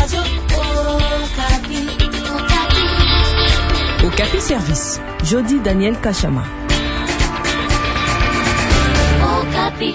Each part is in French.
Okapi Service, Jody Daniel Kachama. Okapi.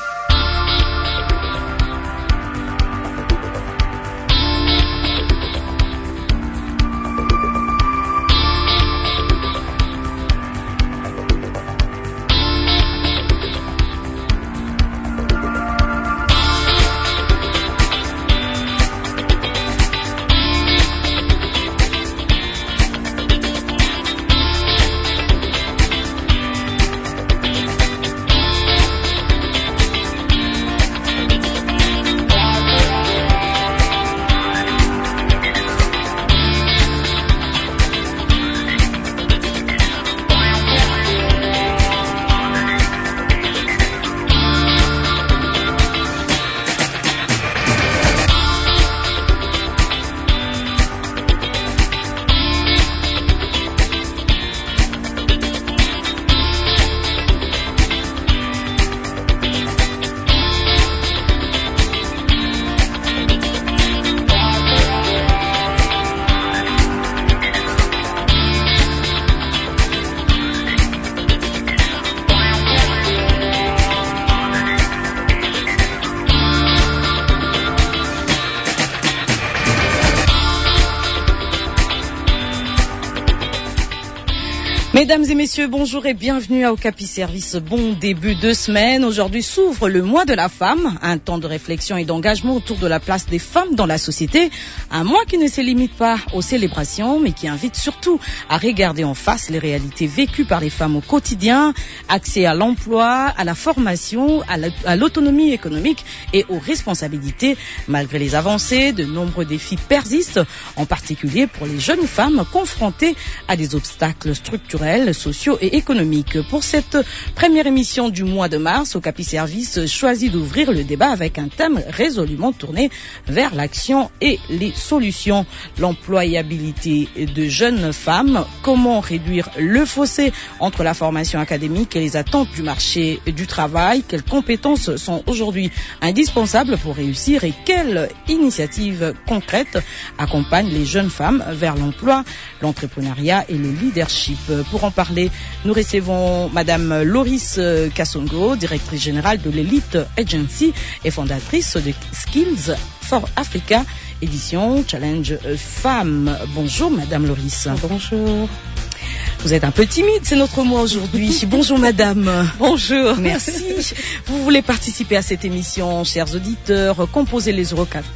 Mesdames et messieurs, bonjour et bienvenue à Okapi Service. Bon début de semaine. Aujourd'hui s'ouvre le mois de la femme, un temps de réflexion et d'engagement autour de la place des femmes dans la société. Un mois qui ne se limite pas aux célébrations, mais qui invite surtout à regarder en face les réalités vécues par les femmes au quotidien, accès à l'emploi, à la formation, à l'autonomie économique et aux responsabilités. Malgré les avancées, de nombreux défis persistent, en particulier pour les jeunes femmes confrontées à des obstacles structurels, sociaux et économiques. Pour cette première émission du mois de mars, Okapi Service choisit d'ouvrir le débat avec un thème résolument tourné vers l'action et les solutions. L'employabilité de jeunes femmes, comment réduire le fossé entre la formation académique et les attentes du marché du travail, quelles compétences sont aujourd'hui indispensables pour réussir et quelles initiatives concrètes accompagnent les jeunes femmes vers l'emploi, l'entrepreneuriat et le leadership. Pour en parler, nous recevons Madame Loris Kassongo, directrice générale de l'Elite Agency et fondatrice de Skills for Africa, édition Challenge Femmes. Bonjour Madame Loris. Bonjour. Vous êtes un peu timide, c'est notre mois aujourd'hui. Bonjour madame. Bonjour. Merci. Vous voulez participer à cette émission, chers auditeurs, composez les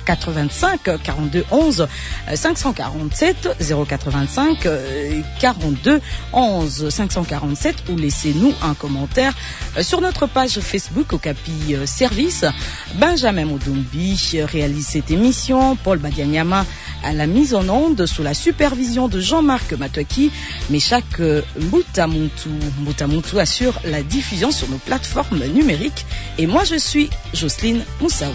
085 42 11 547 085 42 11 547 ou laissez-nous un commentaire sur notre page Facebook Okapi Service. Benjamin Modombi réalise cette émission, Paul Badianyama à la mise en onde sous la supervision de Jean-Marc Matoaki, mais chaque Mbutamuntu assure la diffusion sur nos plateformes numériques. Et moi, je suis Jocelyne Moussaou.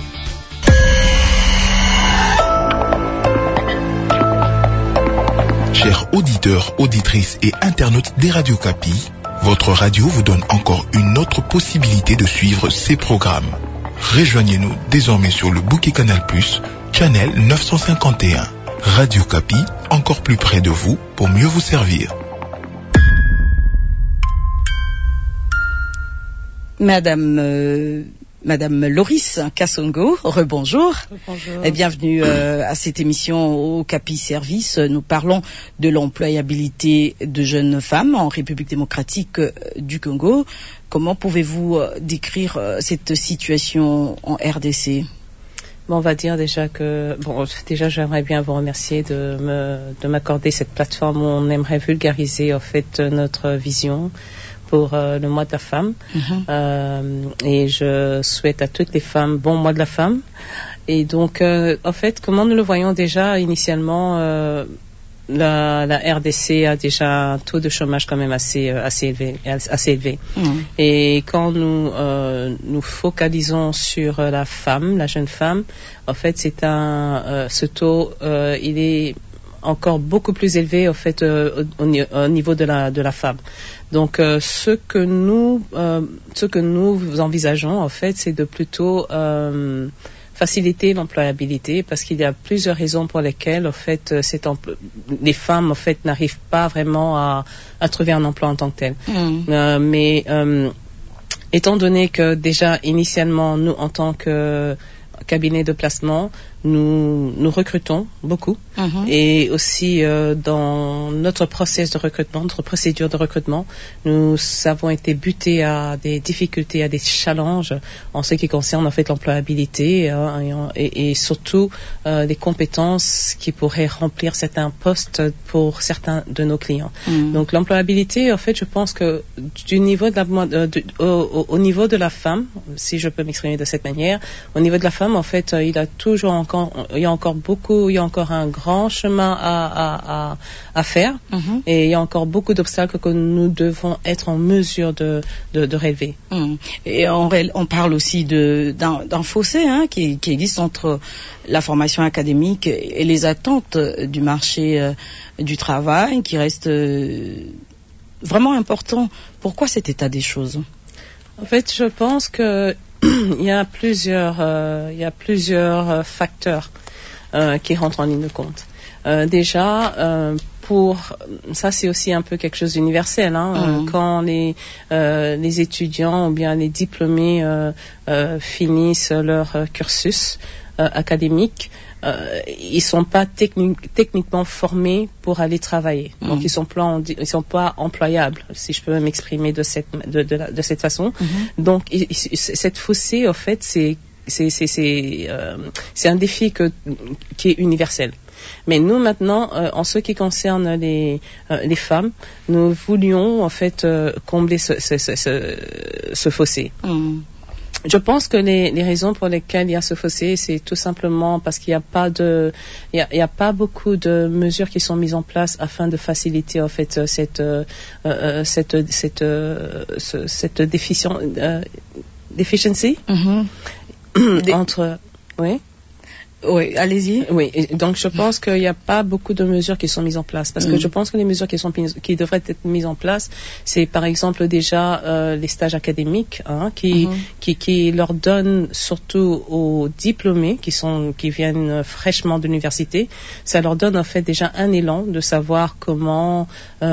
Chers auditeurs, auditrices et internautes des radios Okapi, votre radio vous donne encore une autre possibilité de suivre ces programmes. Rejoignez-nous désormais sur le bouquet Canal+, channel 951. Radio Okapi, encore plus près de vous pour mieux vous servir. Madame Loris Kassongo, rebonjour. Bonjour. Et bienvenue à cette émission au Okapi Service. Nous parlons de l'employabilité de jeunes femmes en République démocratique du Congo. Comment pouvez-vous décrire cette situation en RDC? Bon, on va dire déjà que j'aimerais bien vous remercier de m'accorder cette plateforme où on aimerait vulgariser en fait notre vision pour le mois de la femme. Et je souhaite à toutes les femmes bon mois de la femme. Et donc, en fait, comment nous le voyons déjà initialement, la RDC a déjà un taux de chômage quand même assez élevé. Et quand nous focalisons sur la femme, la jeune femme, en fait, ce taux, il est encore beaucoup plus élevé en fait au niveau de la femme. Donc ce que nous envisageons en fait, c'est de plutôt faciliter l'employabilité, parce qu'il y a plusieurs raisons pour lesquelles, en fait, les femmes, en fait, n'arrivent pas vraiment à trouver un emploi en tant que tel. Mais étant donné que déjà initialement, nous, en tant que cabinet de placement, nous recrutons beaucoup, et aussi dans notre process de recrutement, notre procédure de recrutement, nous avons été butés à des difficultés, à des challenges en ce qui concerne en fait l'employabilité et surtout les compétences qui pourraient remplir certains postes pour certains de nos clients. Donc l'employabilité, en fait, je pense que au niveau de la femme, si je peux m'exprimer de cette manière, au niveau de la femme, en fait, il y a encore un grand chemin à faire, et il y a encore beaucoup d'obstacles que nous devons être en mesure de relever. Et on parle aussi d'un fossé qui existe entre la formation académique et les attentes du marché du travail, qui reste vraiment important. Pourquoi cet état des choses? En fait, je pense que il y a plusieurs facteurs qui rentrent en ligne de compte. Déjà, ça c'est aussi un peu quelque chose d'universel. Quand les étudiants ou bien les diplômés finissent leur cursus académique, ils sont pas techniquement formés pour aller travailler. Donc ils sont pas employables, si je peux m'exprimer de cette façon. Donc cette fossée, en fait, c'est un défi qui est universel. Mais nous maintenant, en ce qui concerne les femmes, nous voulions en fait combler ce fossé. Je pense que les raisons pour lesquelles il y a ce fossé, c'est tout simplement parce qu'il n'y a pas beaucoup de mesures qui sont mises en place afin de faciliter en fait cette deficiency entre Oui, allez-y. Oui, et donc je pense qu'il n'y a pas beaucoup de mesures qui sont mises en place, parce que je pense que les mesures qui devraient être mises en place, c'est par exemple déjà les stages académiques, qui leur donnent, surtout aux diplômés qui viennent fraîchement de l'université, ça leur donne en fait déjà un élan de savoir comment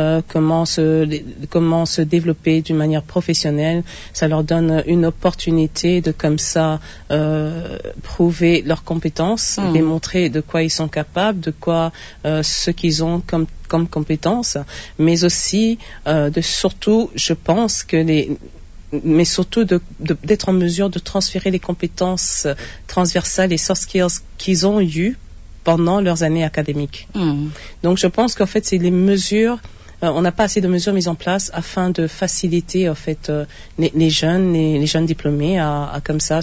se développer d'une manière professionnelle. Ça leur donne une opportunité de comme ça prouver leurs compétences, démontrer de quoi ils sont capables, de quoi ce qu'ils ont comme compétences, mais aussi surtout, je pense que mais surtout d'être en mesure de transférer les compétences transversales et soft skills qu'ils ont eues pendant leurs années académiques. Donc je pense qu'en fait c'est les mesures. On n'a pas assez de mesures mises en place afin de faciliter en fait les jeunes diplômés à comme ça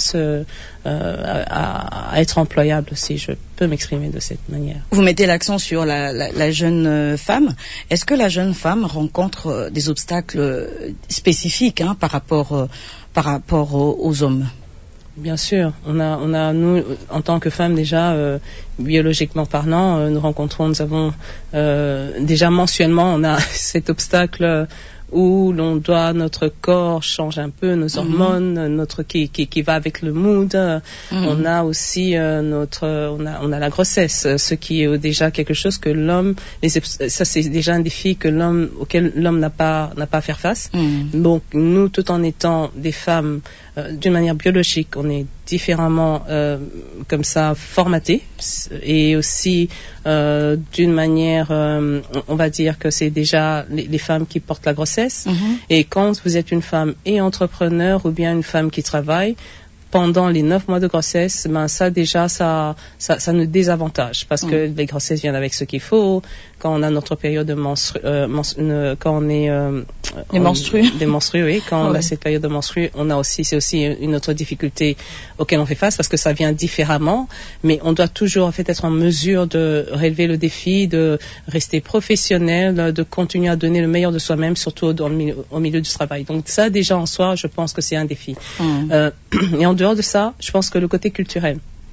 à être employables, si je peux m'exprimer de cette manière. Vous mettez l'accent sur la jeune femme. Est-ce que la jeune femme rencontre des obstacles spécifiques par rapport aux hommes? Bien sûr, on a nous en tant que femmes déjà biologiquement parlant, nous avons déjà mensuellement on a cet obstacle où notre corps change un peu, nos hormones, qui va avec le mood. On a aussi on a la grossesse, ce qui est déjà quelque chose que ça c'est déjà un défi auquel l'homme n'a pas à faire face. Donc nous, tout en étant des femmes d'une manière biologique, on est différemment comme ça formatées, et aussi d'une manière on va dire que c'est déjà les femmes qui portent la grossesse. Et quand vous êtes une femme et entrepreneur ou bien une femme qui travaille pendant les 9 mois de grossesse, ça nous désavantage, parce que les grossesses viennent avec ce qu'il faut. Quand on a notre période de quand on est les menstrues. Des menstrues, oui. Quand on a cette période de menstrues, c'est aussi une autre difficulté auquel on fait face, parce que ça vient différemment. Mais on doit toujours en fait être en mesure de relever le défi, de rester professionnel, de continuer à donner le meilleur de soi-même, surtout au milieu du travail. Donc ça, déjà en soi, je pense que c'est un défi. Et en dehors de ça, je pense que le côté culturel.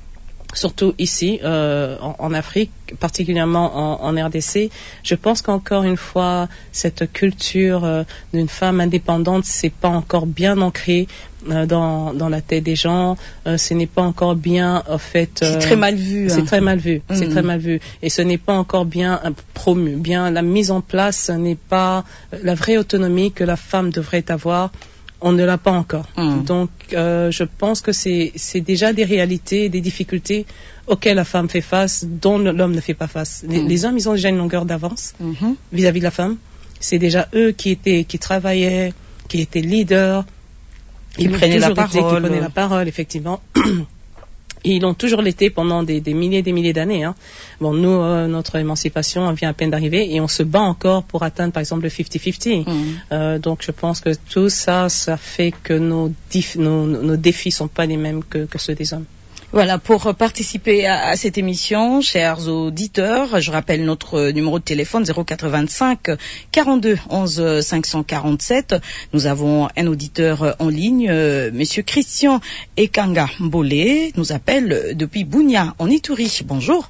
surtout ici, en Afrique, particulièrement en RDC. Je pense qu'encore une fois, cette culture d'une femme indépendante, c'est pas encore bien ancré dans la tête des gens. Ce n'est pas encore bien, en fait. C'est très mal vu. C'est très mal vu. C'est très mal vu. Et ce n'est pas encore bien promu. Bien, la mise en place, ce n'est pas la vraie autonomie que la femme devrait avoir. On ne l'a pas encore. Donc, je pense que c'est déjà des réalités, des difficultés auxquelles la femme fait face, dont l'homme ne fait pas face. Les hommes, ils ont déjà une longueur d'avance vis-à-vis de la femme. C'est déjà eux qui travaillaient, qui étaient leaders. Ils prenaient la parole, effectivement. Et ils l'ont toujours été pendant des milliers d'années. Hein. Bon, nous, notre émancipation vient à peine d'arriver et on se bat encore pour atteindre, par exemple, le 50-50. Donc, je pense que tout ça fait que nos défis sont pas les mêmes que ceux des hommes. Voilà, pour participer à cette émission, chers auditeurs, je rappelle notre numéro de téléphone 085 42 11 547. Nous avons un auditeur en ligne, Monsieur Christian Ekanga Mbolé, nous appelle depuis Bunia, en Ituri. Bonjour.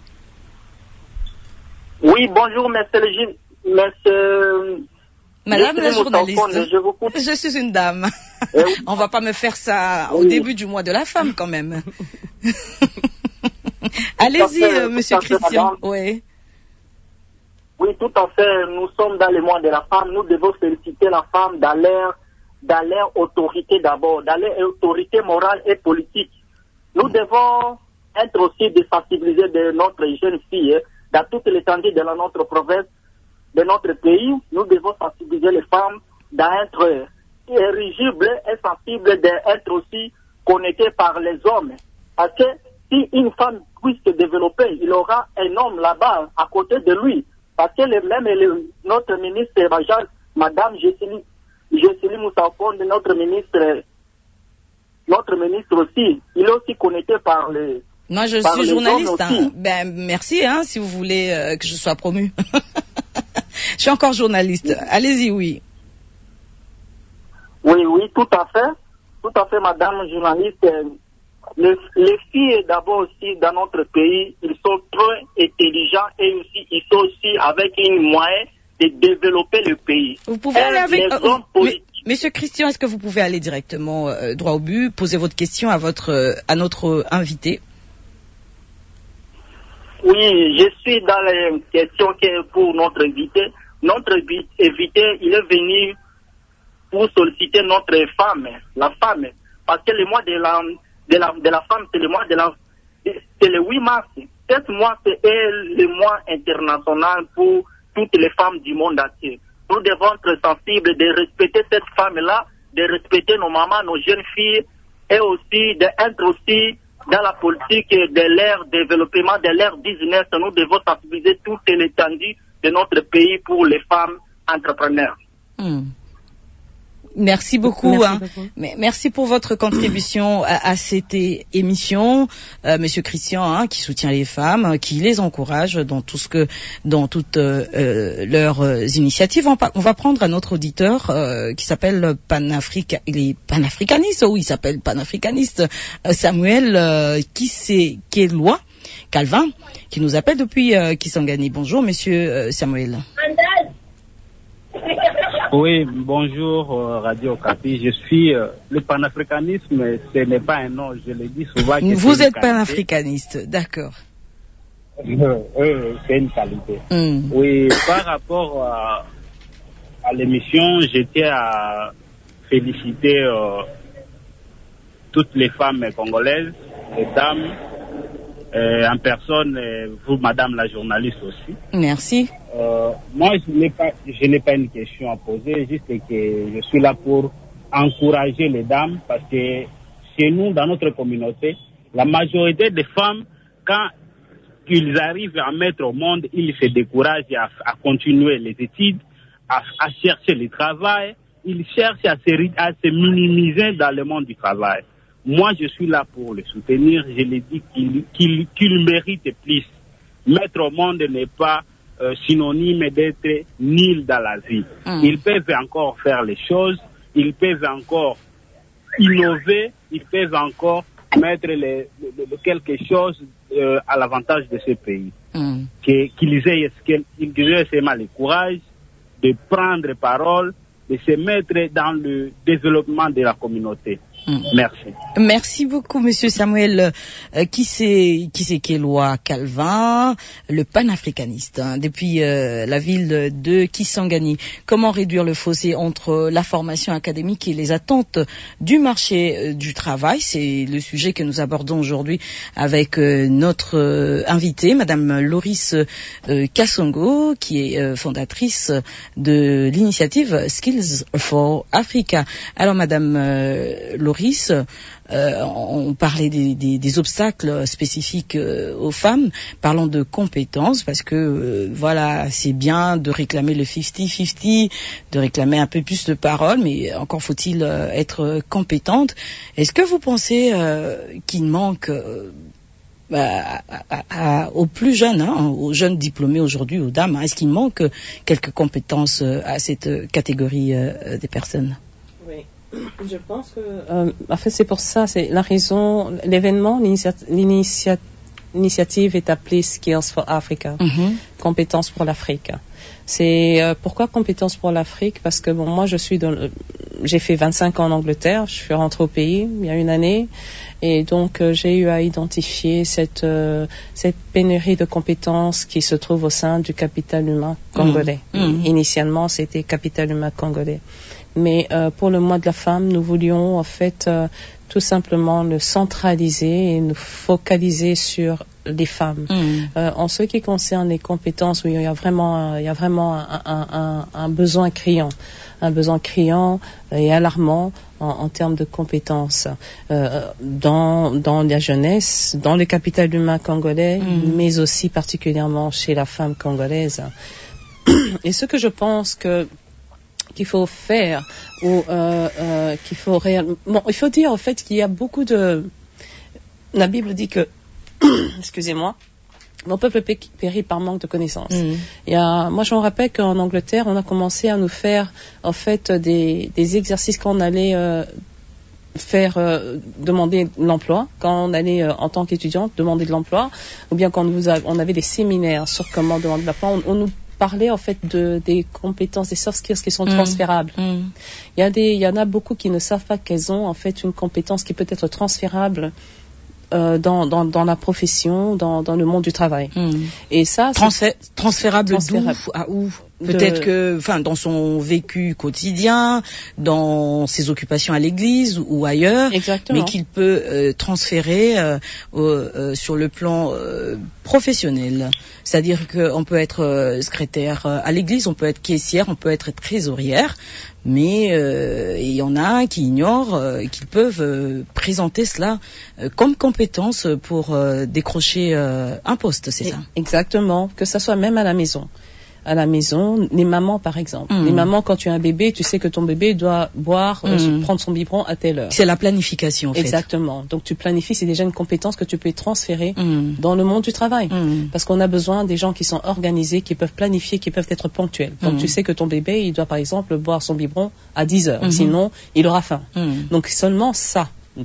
Oui, bonjour, monsieur. Madame la journaliste, je suis une dame. On va pas me faire ça au début du mois de la femme quand même. Allez-y, monsieur Christian. Oui, tout à fait. Nous sommes dans le mois de la femme. Nous devons féliciter la femme dans leur autorité d'abord, dans leur autorité morale et politique. Nous devons être aussi de sensibiliser de notre jeune fille dans toute l'étendue de notre province, de notre pays. Nous devons sensibiliser les femmes d'être éligibles et sensibles, d'être aussi connectées par les hommes. Parce que si une femme puisse se développer, il aura un homme là-bas à côté de lui. Parce que notre ministre major, Madame Jessili Moussa-Okonde, notre ministre aussi, il est aussi connecté par les. Moi, je suis journaliste. Hein. Ben, merci, hein, si vous voulez que je sois promue. Je suis encore journaliste. Allez-y, oui. Oui, tout à fait, madame journaliste. Les filles, d'abord aussi, dans notre pays, ils sont trop intelligents et aussi, ils sont aussi avec une moyen de développer le pays. Vous pouvez aller avec... Monsieur Christian, est-ce que vous pouvez aller directement droit au but, poser votre question à notre invité? Oui, je suis dans les questions pour notre invité. Notre invité, il est venu pour solliciter notre femme, la femme, parce que le mois de la femme, c'est le mois c'est le 8 mars. Ce mois, c'est le mois international pour toutes les femmes du monde entier. Nous devons être sensibles de respecter cette femme-là, de respecter nos mamans, nos jeunes filles, et aussi d'être aussi dans la politique de l'ère développement, de l'ère business. Nous devons sensibiliser toute l'étendue de notre pays pour les femmes entrepreneurs. Merci beaucoup. Merci pour votre contribution à cette émission, Monsieur Christian, qui soutient les femmes, qui les encourage dans toutes leurs initiatives. On va prendre un autre auditeur qui s'appelle il est panafricaniste, il s'appelle panafricaniste, Samuel Kisekelwa Calvin, qui nous appelle depuis Kisangani. Bonjour, Monsieur Samuel. Oui, bonjour Radio Okapi. Je suis le panafricanisme, ce n'est pas un nom, je le dis souvent. Vous êtes panafricaniste, d'accord. C'est une qualité. Oui, par rapport à l'émission, je tiens à féliciter toutes les femmes congolaises, les dames, en personne, vous, madame la journaliste aussi. Merci. Moi, je n'ai pas une question à poser, juste que je suis là pour encourager les dames, parce que chez nous, dans notre communauté, la majorité des femmes, quand ils arrivent à mettre au monde, ils se découragent à continuer les études, à chercher le travail, ils cherchent à se minimiser dans le monde du travail. Moi, je suis là pour les soutenir. Je les dis qu'ils méritent plus. Mettre au monde n'est pas synonyme d'être nul dans la vie. Ils peuvent encore faire les choses, ils peuvent encore innover, ils peuvent encore mettre quelque chose à l'avantage de ce pays. Qu'ils aient seulement le courage de prendre parole, de se mettre dans le développement de la communauté. Merci. Merci beaucoup, Monsieur Samuel. Qui c'est Kéloa Calvin, le panafricaniste, depuis la ville de Kisangani. Comment réduire le fossé entre la formation académique et les attentes du marché du travail? C'est le sujet que nous abordons aujourd'hui avec notre invitée, Madame Loris Kassongo, qui est fondatrice de l'initiative Skills for Africa. Alors, Madame Loris, on parlait des obstacles spécifiques aux femmes. Parlons de compétences, parce que voilà, c'est bien de réclamer le 50-50, de réclamer un peu plus de paroles, mais encore faut-il être compétente. Est-ce que vous pensez qu'il manque aux plus jeunes, aux jeunes diplômés aujourd'hui, aux dames, est-ce qu'il manque quelques compétences à cette catégorie des personnes? Oui. Je pense que, en fait, c'est pour ça, c'est la raison, l'événement, l'initiative est appelée Skills for Africa, compétences pour l'Afrique. C'est pourquoi compétences pour l'Afrique? Parce que bon, moi, j'ai fait 25 ans en Angleterre, je suis rentrée au pays il y a une année, et donc j'ai eu à identifier cette pénurie de compétences qui se trouve au sein du capital humain congolais. Initialement, c'était capital humain congolais. Mais pour le mois de la femme, nous voulions en fait tout simplement le centraliser et nous focaliser sur les femmes. En ce qui concerne les compétences, oui, il y a vraiment un besoin criant et alarmant en termes de compétences dans la jeunesse, dans le capital humain congolais, mais aussi particulièrement chez la femme congolaise. Et ce que je pense qu'il faut faire, ou qu'il faut réellement... Bon, il faut dire en fait qu'il y a beaucoup de... La Bible dit que, excusez-moi, mon peuple périt par manque de connaissances. Moi, je me rappelle qu'en Angleterre, on a commencé à nous faire en fait des exercices quand on allait demander l'emploi, quand on allait en tant qu'étudiante demander de l'emploi, ou bien quand on avait des séminaires sur comment demander de l'emploi, on nous parler en fait des compétences, des soft skills qui sont transférables. Il y en a beaucoup qui ne savent pas qu'elles ont en fait une compétence qui peut être transférable dans la profession, dans le monde du travail. Et ça, transférable d'où à où? Peut-être que, dans son vécu quotidien, dans ses occupations à l'église ou ailleurs, exactement, mais qu'il peut transférer sur le plan professionnel. C'est-à-dire qu'on peut être secrétaire à l'église, on peut être caissière, on peut être trésorière, mais il y en a qui ignorent qu'ils peuvent présenter cela comme compétence pour décrocher un poste, c'est ça? Exactement, que ça soit même à la maison. À la maison, les mamans par exemple. Les mamans, quand tu as un bébé, tu sais que ton bébé doit boire, prendre son biberon à telle heure. C'est la planification en fait. Exactement. Donc tu planifies, c'est déjà une compétence que tu peux transférer dans le monde du travail. Parce qu'on a besoin des gens qui sont organisés, qui peuvent planifier, qui peuvent être ponctuels. Donc tu sais que ton bébé, il doit par exemple boire son biberon à 10 heures. Sinon, il aura faim. Donc seulement ça.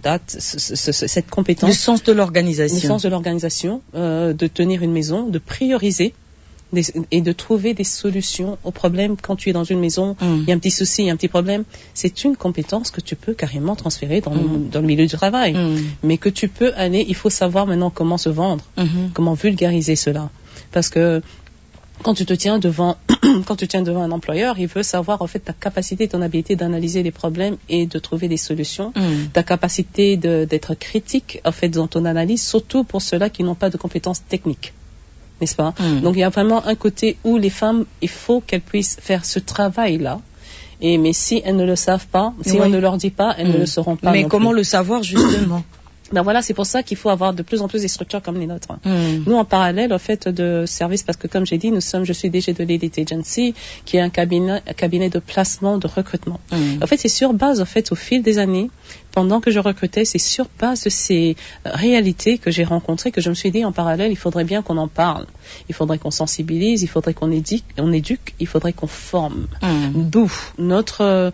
Cette compétence. Le sens de l'organisation. Le sens de l'organisation, de tenir une maison, de prioriser. Et de trouver des solutions aux problèmes quand tu es dans une maison, il y a un petit souci, il y a un petit problème. C'est une compétence que tu peux carrément transférer dans le milieu du travail. Mais que tu peux aller, il faut savoir maintenant comment se vendre, comment vulgariser cela. Parce que quand tu tiens devant un employeur, il veut savoir en fait ta capacité, ton habilité d'analyser les problèmes et de trouver des solutions, ta capacité d'être critique en fait dans ton analyse, surtout pour ceux-là qui n'ont pas de compétences techniques. N'est-ce pas? Donc il y a vraiment un côté où les femmes, il faut qu'elles puissent faire ce travail-là. Mais si elles ne le savent pas, si on ne leur dit pas, elles ne le sauront pas. Mais comment le savoir justement? Ben voilà, c'est pour ça qu'il faut avoir de plus en plus des structures comme les nôtres. Nous, en parallèle, au fait de services, parce que comme j'ai dit, je suis DG de l'Elite Agency, qui est un cabinet de placement, de recrutement. En fait, c'est sur base, au fil des années, pendant que je recrutais, c'est sur base de ces réalités que j'ai rencontrées que je me suis dit en parallèle, il faudrait bien qu'on en parle. Il faudrait qu'on sensibilise, il faudrait qu'on éduque, il faudrait qu'on forme. D'où notre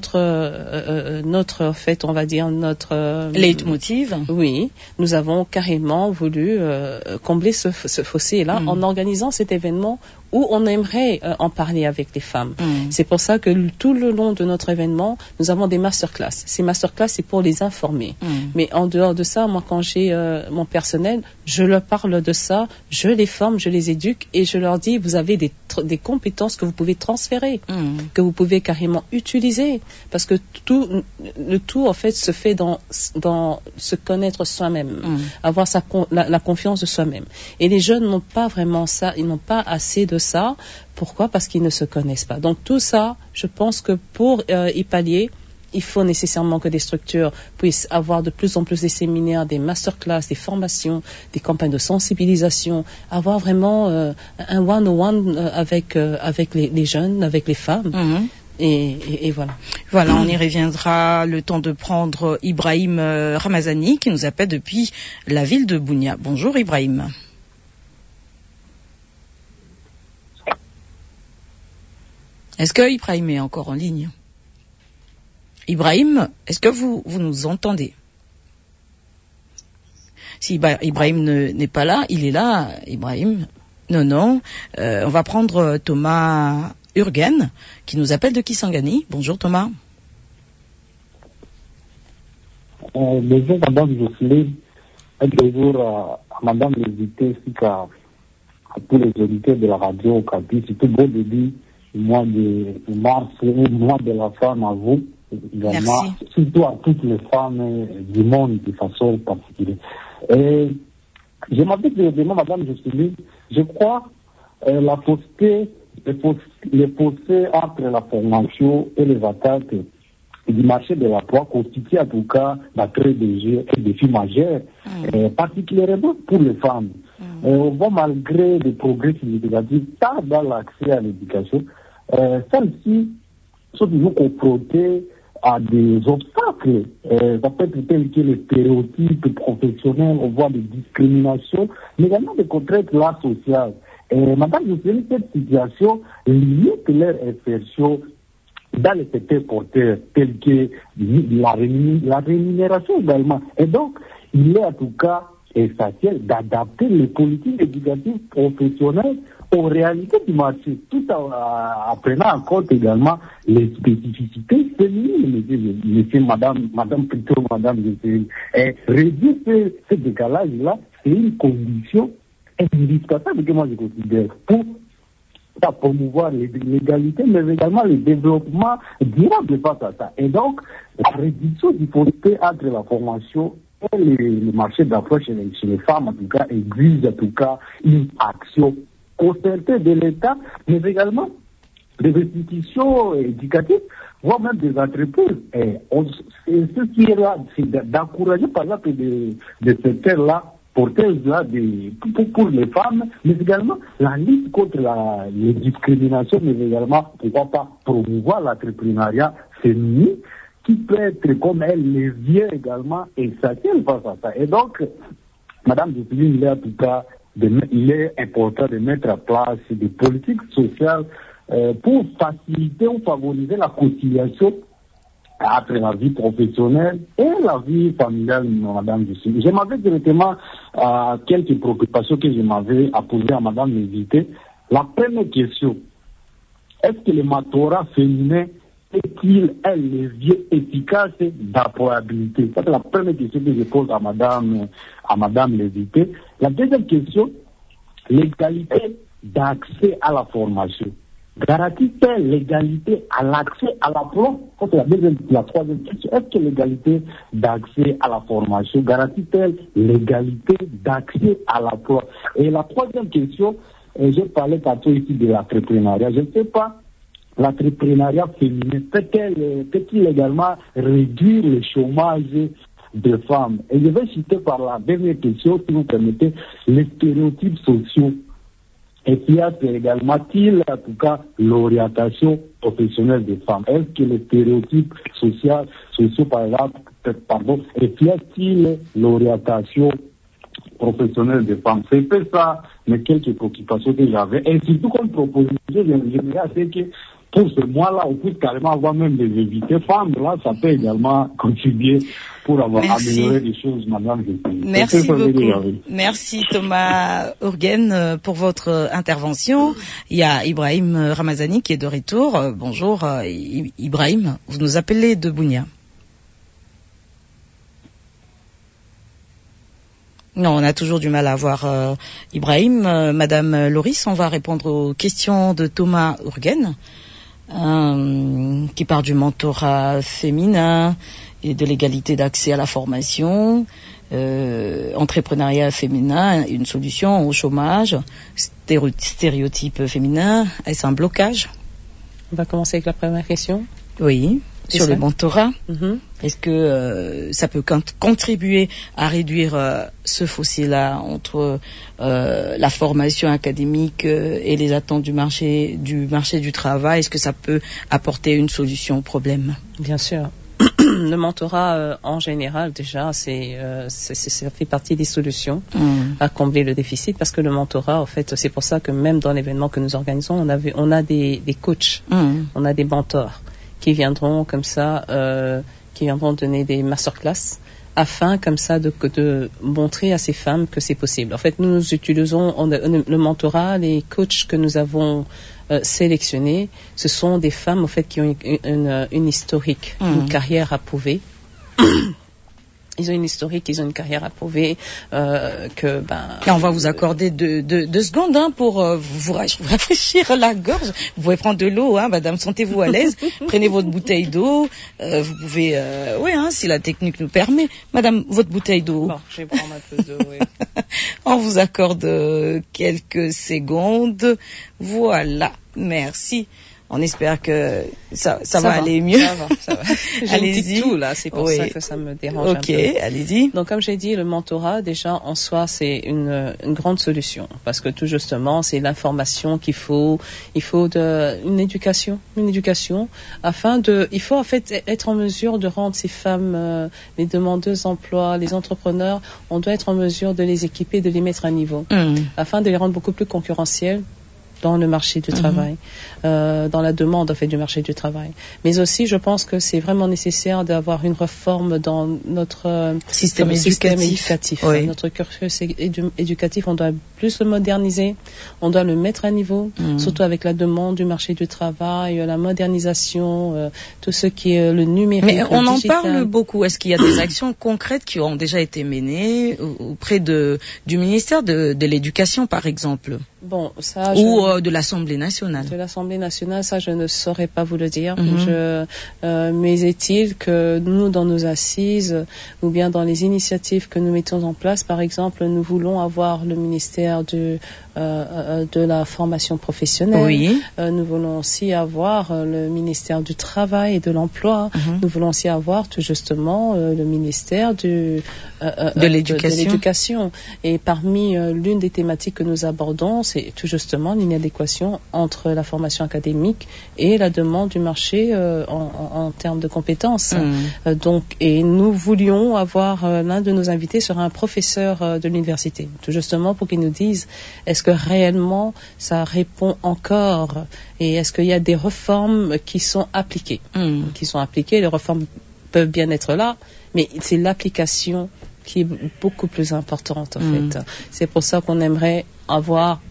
en fait, on va dire notre leitmotiv. Oui, nous avons carrément voulu combler ce fossé-là en organisant cet événement où on aimerait en parler avec les femmes. C'est pour ça que tout le long de notre événement, nous avons des masterclass. Ces masterclass, c'est pour les informer. Mais en dehors de ça, moi, quand j'ai mon personnel, je leur parle de ça, je les forme, je les éduque et je leur dis, vous avez des compétences que vous pouvez transférer, que vous pouvez carrément utiliser. Parce que le tout, en fait, se fait dans se connaître soi-même, avoir la confiance de soi-même. Et les jeunes n'ont pas vraiment ça, ils n'ont pas assez de ça. Pourquoi? Parce qu'ils ne se connaissent pas. Donc tout ça, je pense que pour y pallier, il faut nécessairement que des structures puissent avoir de plus en plus des séminaires, des masterclass, des formations, des campagnes de sensibilisation, avoir vraiment un one-on-one avec les jeunes, avec les femmes. Et voilà. Voilà, on y reviendra. Le temps de prendre Ibrahim Ramazani qui nous appelle depuis la ville de Bunia. Bonjour Ibrahim. Est-ce que Ibrahim est encore en ligne? Ibrahim, est-ce que vous nous entendez? Si Ibrahim n'est pas là, il est là, Ibrahim. Non. On va prendre Thomas Urgen, qui nous appelle de Kisangani. Bonjour Thomas. Bonjour Madame Jocelyne. Bonjour à Madame l'invitée, ainsi qu'à tous les auditeurs de la radio au Capi. C'est tout beau début du mois de mars, mois de la femme à vous. Également, surtout à toutes les femmes du monde de façon particulière. Et je m'appelle directement Madame Jocelyne. Je crois la fausseté, les fossés entre la formation et les attaques du marché de l'emploi constituent en tout cas la très défi majeur, particulièrement pour les femmes. On voit malgré des progrès significatifs tant dans l'accès à l'éducation, celles-ci sont toujours confrontées à des obstacles, ça peut être tel que les stéréotypes professionnels, on voit des discriminations, mais également des contraintes là sociales. Madame, je sais cette situation limite leur insertion dans les secteurs porteurs, tels que la rémunération également. Et donc, il est en tout cas essentiel d'adapter les politiques éducatives professionnelles aux réalités du marché, tout en prenant en compte également les spécificités féminines, monsieur, madame plutôt, madame, et réduire ce décalage-là, c'est une condition indispensable que moi je considère pour promouvoir l'égalité, mais également le développement durable face à ça. Et donc, la réduction du fossé entre la formation et le marché d'emploi chez les femmes, en tout cas, exige en tout cas une action concertée de l'État, mais également des institutions éducatives, voire même des entreprises. Et ce qui est là, c'est d'encourager par exemple des secteurs-là, porteuses-là pour les femmes, mais également la lutte contre les discriminations, mais également, pourquoi pas, promouvoir l'entrepreneuriat féminin, qui peut être comme un levier également essentiel face à ça. Et donc, Madame Dupini, il est en tout cas, il est important de mettre en place des politiques sociales pour faciliter ou favoriser la conciliation entre la vie professionnelle et la vie familiale, Madame Dupini. Je m'avais directement quelques préoccupations que je m'avais à poser à Madame l'invitée. La première question, est-ce que le mentorat féminin est-il un levier efficace d'employabilité? C'est la première question que je pose à Madame l'invitée. La deuxième question, l'égalité d'accès à la formation. Garantit-elle l'égalité à l'accès à l'emploi? La troisième question, est-ce que l'égalité d'accès à la formation garantit-elle l'égalité d'accès à l'emploi? Et la troisième question, je parlais tantôt ici de l'entrepreneuriat. Je ne sais pas, l'entrepreneuriat féminin peut-il également réduire le chômage des femmes? Et je vais citer par la dernière question, si vous permettez, les stéréotypes sociaux. Et qui a également-t-il, en tout cas, l'orientation professionnelle des femmes? Est-ce que les stéréotypes sociaux, par exemple, reflète-t-il l'orientation professionnelle des femmes? C'était ça, mais quelques préoccupations que j'avais. Et surtout comme proposition, générale, c'est que pour ce mois-là, on peut carrément avoir même des invités femmes. Là, ça peut également contribuer pour avoir amélioré les choses, madame. Merci beaucoup. Merci Thomas Urgen pour votre intervention. Il y a Ibrahim Ramazani qui est de retour. Bonjour Ibrahim, vous nous appelez de Bunia. Non, on a toujours du mal à avoir Ibrahim. Madame Loris, on va répondre aux questions de Thomas Urgen, qui parle du mentorat féminin et de l'égalité d'accès à la formation, entrepreneuriat féminin, une solution au chômage, stéréotypes féminins. Est-ce un blocage? On va commencer avec la première question. Oui. Sur le mentorat, est-ce que ça peut contribuer à réduire ce fossé-là entre la formation académique et les attentes du marché du travail? Est-ce que ça peut apporter une solution au problème? Bien sûr. Le mentorat, en général, déjà, ça fait partie des solutions à combler le déficit, parce que le mentorat, en fait, c'est pour ça que même dans l'événement que nous organisons, on a des coachs, on a des mentors qui viendront comme ça, qui viendront donner des masterclass afin comme ça de montrer à ces femmes que c'est possible. En fait, nous utilisons le mentorat, les coachs que nous avons sélectionnés, ce sont des femmes en fait qui ont une historique, une carrière à prouver. Ils ont une historique, ils ont une carrière à prouver que Là, on va vous accorder deux secondes pour vous rafraîchir la gorge. Vous pouvez prendre de l'eau, madame, sentez-vous à l'aise. Prenez votre bouteille d'eau. Vous pouvez, si la technique nous permet. Madame, votre bouteille d'eau. Bon, je vais prendre un peu d'eau, oui. On vous accorde quelques secondes. Voilà, merci. On espère que ça va aller mieux. Ça va. J'ai allez-y. Tout là, c'est pour ça que ça me dérange un peu. Ok, allez-y. Donc comme j'ai dit, le mentorat déjà en soi c'est une grande solution, parce que tout justement c'est l'information qu'il faut. Il faut une éducation afin il faut en fait être en mesure de rendre ces femmes, les demandeuses d'emploi, les entrepreneurs, on doit être en mesure de les équiper, de les mettre à niveau, afin de les rendre beaucoup plus concurrentielles dans le marché du travail, dans la demande en fait du marché du travail. Mais aussi, je pense que c'est vraiment nécessaire d'avoir une réforme dans notre système éducatif. Oui. Notre cursus éducatif, on doit plus le moderniser, on doit le mettre à niveau, surtout avec la demande du marché du travail, la modernisation, tout ce qui est le numérique. Mais on en parle beaucoup. Est-ce qu'il y a des actions concrètes qui ont déjà été menées auprès du ministère de l'Éducation, par exemple? Bon, ça, de l'Assemblée nationale. De l'Assemblée nationale, ça, je ne saurais pas vous le dire. Mais est-il que nous, dans nos assises, ou bien dans les initiatives que nous mettons en place, par exemple, nous voulons avoir le ministère de la formation professionnelle. Oui. Nous voulons aussi avoir le ministère du travail et de l'emploi. Nous voulons aussi avoir tout justement le ministère de l'éducation. Et parmi l'une des thématiques que nous abordons, c'est tout justement l'inadéquation entre la formation académique et la demande du marché en termes de compétences. Et nous voulions avoir l'un de nos invités sera un professeur de l'université, tout justement pour qu'il nous dise est-ce que réellement ça répond encore, et est-ce qu'il y a des réformes qui sont appliquées. Les réformes peuvent bien être là, mais c'est l'application qui est beaucoup plus importante en fait. C'est pour ça qu'on aimerait avoir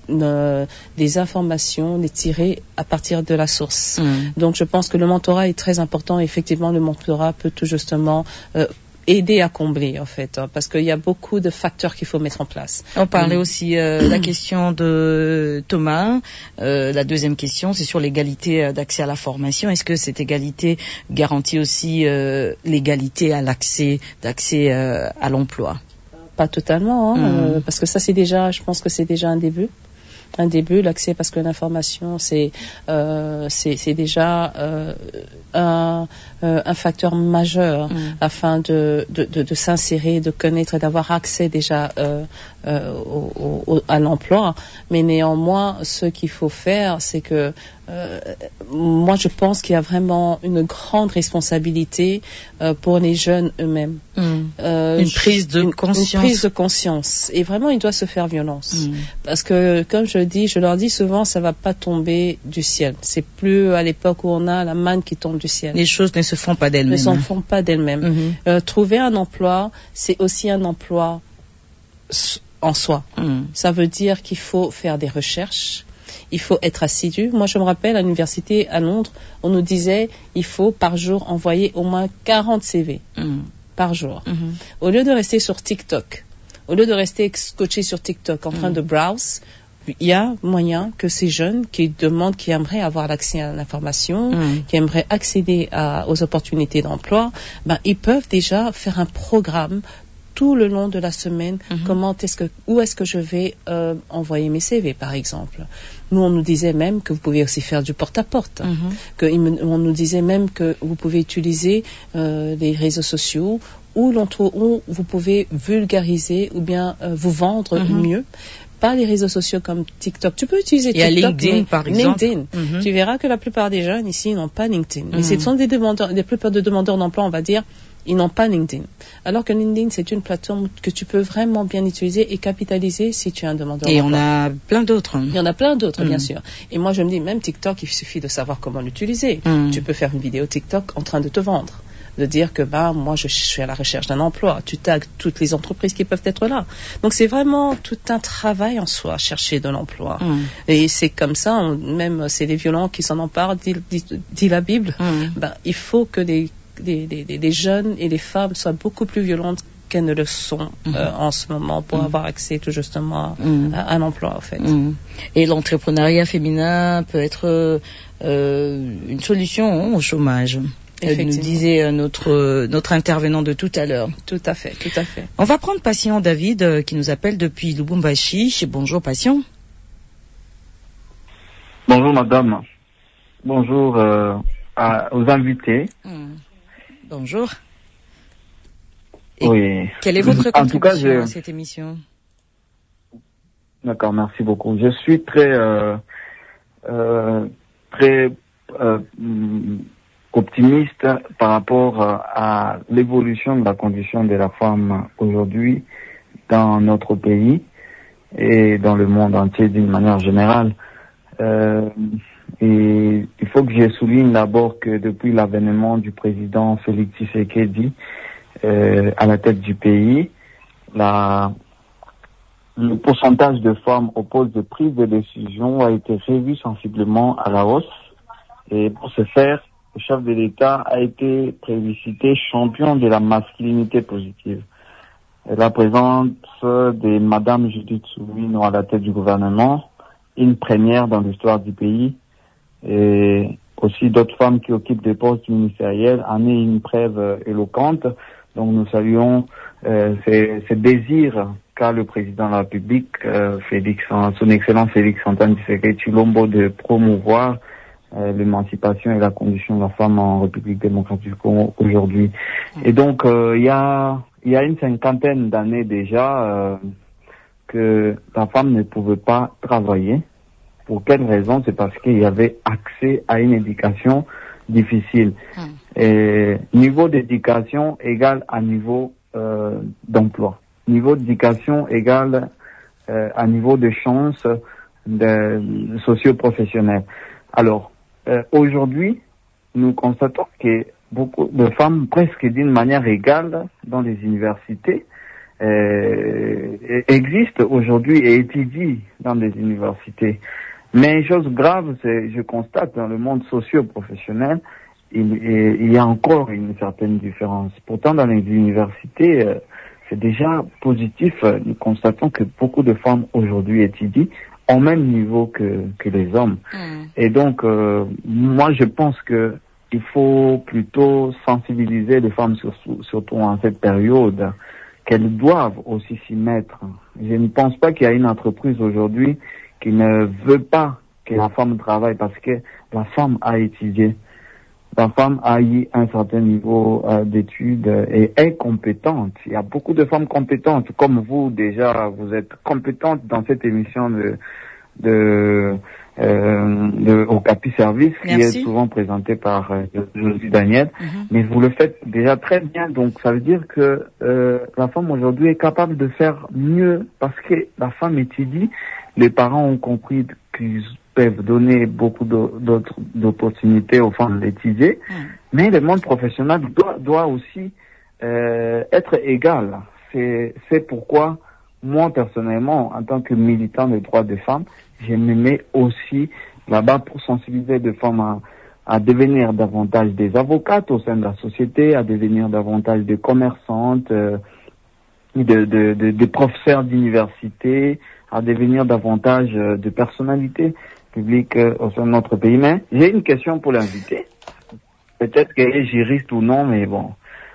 des informations, les tirer à partir de la source. Donc je pense que le mentorat est très important. Effectivement, le mentorat peut tout justement aider à combler en fait, parce qu'il y a beaucoup de facteurs qu'il faut mettre en place. On parlait aussi la question de Thomas. La deuxième question, c'est sur l'égalité d'accès à la formation. Est-ce que cette égalité garantit aussi l'égalité à d'accès à l'emploi? Pas totalement, parce que ça c'est déjà, je pense que c'est déjà un début, l'accès, parce que l'information c'est déjà un facteur majeur afin de s'insérer, de connaître et d'avoir accès déjà à l'emploi. Mais néanmoins, ce qu'il faut faire, c'est que moi je pense qu'il y a vraiment une grande responsabilité pour les jeunes eux-mêmes. Une prise de conscience. Une prise de conscience. Et vraiment, il doit se faire violence. Parce que, comme je leur dis souvent, ça va pas tomber du ciel. C'est plus à l'époque où on a la manne qui tombe du ciel. Les choses ne se font pas d'elles-mêmes. Ne se font pas d'elles-mêmes. Trouver un emploi, c'est aussi un emploi en soi. Ça veut dire qu'il faut faire des recherches. Il faut être assidu. Moi, je me rappelle, à l'université à Londres, on nous disait il faut par jour envoyer au moins 40 CV par jour. Au lieu de rester sur TikTok, au lieu de rester scotché sur TikTok en train de browse, il y a moyen que ces jeunes qui aimeraient avoir l'accès à l'information, qui aimeraient accéder aux opportunités d'emploi, ils peuvent déjà faire un programme tout le long de la semaine, où est-ce que je vais envoyer mes CV, par exemple. Nous, on nous disait même que vous pouvez aussi faire du porte-à-porte. On nous disait même que vous pouvez utiliser les réseaux sociaux où vous pouvez vulgariser ou bien vous vendre mieux. Pas les réseaux sociaux comme TikTok. Tu peux utiliser TikTok. Il y a LinkedIn, par exemple. Tu verras que la plupart des jeunes ici n'ont pas LinkedIn. Mais ce sont la plupart des demandeurs d'emploi, on va dire, ils n'ont pas LinkedIn. Alors que LinkedIn, c'est une plateforme que tu peux vraiment bien utiliser et capitaliser si tu es un demandeur d'emploi. Et on a plein d'autres. Il y en a plein d'autres, bien sûr. Et moi, je me dis, même TikTok, il suffit de savoir comment l'utiliser. Tu peux faire une vidéo TikTok en train de te vendre. De dire que moi je suis à la recherche d'un emploi, tu tags toutes les entreprises qui peuvent être là. Donc c'est vraiment tout un travail en soi, chercher de l'emploi. Et c'est comme ça, même c'est les violents qui s'en emparent, dit la Bible. Il faut que les jeunes et les femmes soient beaucoup plus violentes qu'elles ne le sont en ce moment pour avoir accès tout justement à l'emploi en fait. Et l'entrepreneuriat féminin peut être une solution au chômage. Nous disait notre intervenant de tout à l'heure. Tout à fait. On va prendre Patient David qui nous appelle depuis Lubumbashi. Bonjour Patient. Bonjour madame. Bonjour aux invités. Bonjour. Oui. Quelle est votre contribution à cette émission? D'accord, merci beaucoup. Je suis très optimiste par rapport à l'évolution de la condition de la femme aujourd'hui dans notre pays et dans le monde entier d'une manière générale. Et il faut que je souligne d'abord que depuis l'avènement du président Félix Tshisekedi à la tête du pays, le pourcentage de femmes au poste de prise de décision a été revu sensiblement à la hausse. Et pour ce faire, le chef de l'État a été plébiscité champion de la masculinité positive. La présence de Madame Judith Suminho à la tête du gouvernement, une première dans l'histoire du pays, et aussi d'autres femmes qui occupent des postes ministériels en est une preuve éloquente. Donc nous saluons ce désir qu'a le président de la République, son Excellence Félix Antoine Tshisekedi Tshilombo, de promouvoir l'émancipation et la condition de la femme en République démocratique du Congo aujourd'hui. Et donc il y a une cinquantaine d'années déjà que la femme ne pouvait pas travailler. Pour quelle raison? C'est parce qu'il y avait accès à une éducation difficile. Et niveau d'éducation égale à niveau d'emploi. Niveau d'éducation égale à niveau de chance socio-professionnelle. Alors, aujourd'hui, nous constatons que beaucoup de femmes, presque d'une manière égale dans les universités, existent aujourd'hui et étudient dans les universités. Mais chose grave, je constate dans le monde socio-professionnel, il y a encore une certaine différence. Pourtant, dans les universités, c'est déjà positif. Nous constatons que beaucoup de femmes aujourd'hui étudient au même niveau que les hommes. Et donc, moi, je pense que il faut plutôt sensibiliser les femmes, surtout en cette période, qu'elles doivent aussi s'y mettre. Je ne pense pas qu'il y a une entreprise aujourd'hui qui ne veut pas que la femme travaille parce que la femme a étudié. La femme a eu un certain niveau d'études et est compétente. Il y a beaucoup de femmes compétentes, comme vous déjà, vous êtes compétente dans cette émission de au Capi Service, qui Merci. est souvent présenté par Josie Daniel. Mais vous le faites déjà très bien, donc ça veut dire que la femme aujourd'hui est capable de faire mieux parce que la femme étudie. Les parents ont compris qu'ils peuvent donner beaucoup d'autres d'opportunités aux femmes d'étudier, mais le monde professionnel doit aussi être égal. C'est pourquoi moi personnellement, en tant que militant des droits des femmes, je me mets aussi là-bas pour sensibiliser les femmes à devenir davantage des avocates au sein de la société, à devenir davantage des commerçantes, des professeurs d'université, à devenir davantage de personnalités publiques au sein de notre pays. Mais j'ai une question pour l'invité. Peut-être qu'elle est juriste ou non, mais bon.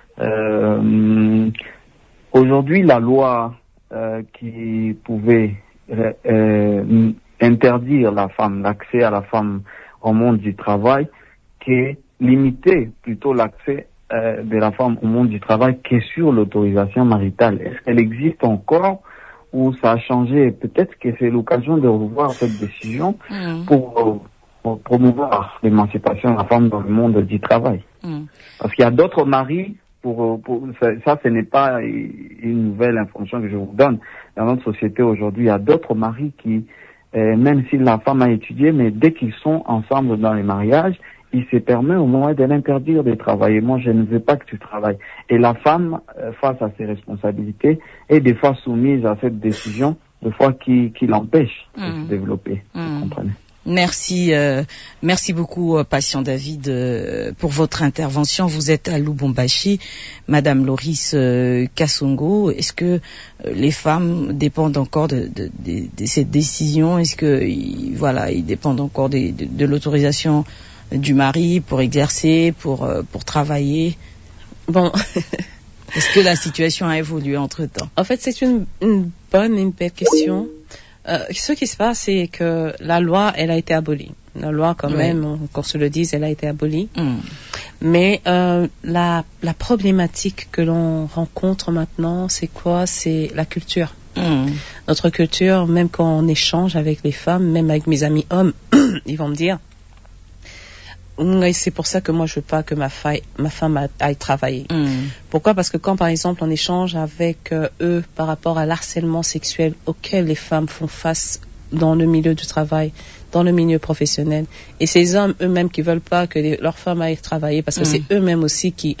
Aujourd'hui, la loi qui pouvait interdire l'accès à la femme au monde du travail, qui limitait plutôt l'accès de la femme au monde du travail que sur l'autorisation maritale. Est-ce qu'elle existe encore ou ça a changé? Peut-être que c'est l'occasion de revoir cette décision pour promouvoir l'émancipation de la femme dans le monde du travail. Parce qu'il y a d'autres maris, ça ce n'est pas une nouvelle information que je vous donne. Dans notre société aujourd'hui, il y a d'autres maris qui, même si la femme a étudié, mais dès qu'ils sont ensemble dans les mariages, il se permet au moins de l'interdire de travailler. Moi, je ne veux pas que tu travailles. Et la femme, face à ses responsabilités, est des fois soumise à cette décision, des fois qui l'empêche de se développer. Vous comprenez? Merci beaucoup, patient David, pour votre intervention. Vous êtes à Lubumbashi, Madame Loris Kassongo. Est-ce que les femmes dépendent encore de cette décision? Est-ce que ils dépendent encore de l'autorisation du mari pour exercer, pour travailler? Bon. Est-ce que la situation a évolué entre-temps? En fait, c'est une belle question. Ce qui se passe, c'est que la loi, elle a été abolie. La loi, quand même, qu'on se le dise, elle a été abolie. Mais la problématique que l'on rencontre maintenant, c'est quoi? C'est la culture. Notre culture, même quand on échange avec les femmes, même avec mes amis hommes, ils vont me dire, c'est pour ça que moi je veux pas que ma femme aille travailler. Pourquoi? Parce que quand par exemple on échange avec eux par rapport à l'harcèlement sexuel auquel les femmes font face dans le milieu du travail, dans le milieu professionnel, et ces hommes eux-mêmes qui veulent pas que leurs femmes aillent travailler parce que c'est eux-mêmes aussi qui